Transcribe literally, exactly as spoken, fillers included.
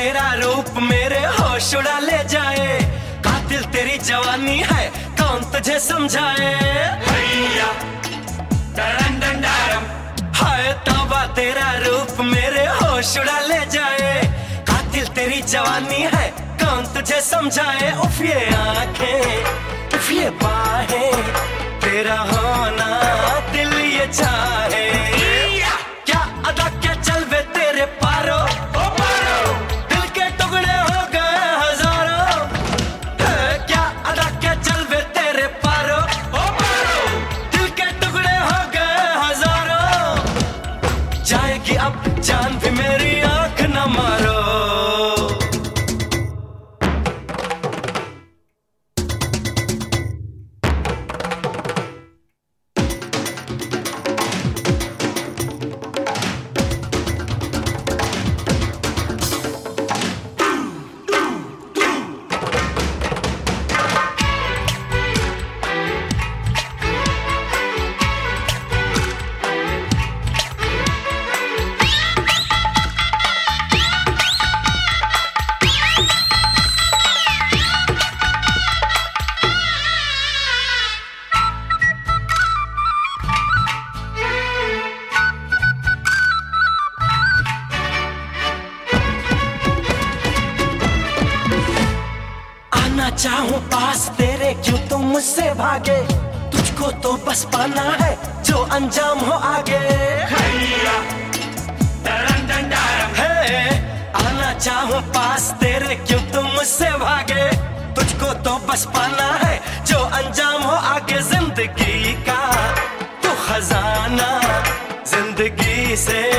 तेरा रूप मेरे होश उड़ा ले जाए, कातिल तेरी जवानी है कौन तुझे समझाए। हैया डरन डन डरम, हाय तौबा तेरा रूप मेरे होश उड़ा ले जाए, कातिल तेरी जवानी है कौन तुझे समझाए। उफ ये आंखें उफ ये बाहें, तेरा होना दिल ये चाहे। क्या अदा क्या चल वे तेरे पारो, ओ पारो दिल के टुकड़े हो गए हजारों। है, क्या अदा क्या चल वे तेरे पारो, ओ पारो, दिल के टुकड़े हो गए हजारों। जाएगी अब जान भी मेरी आंख न मारो। आना चाहूं पास तेरे क्यों तुम मुझसे भागे, तुझको तो बस पाना है जो अंजाम हो आगे। हैया डरन डन डरम, है आना चाहूं पास तेरे क्यों तुम मुझसे भागे, तुझको तो बस पाना है जो अंजाम हो आगे। जिंदगी का तू खजाना जिंदगी से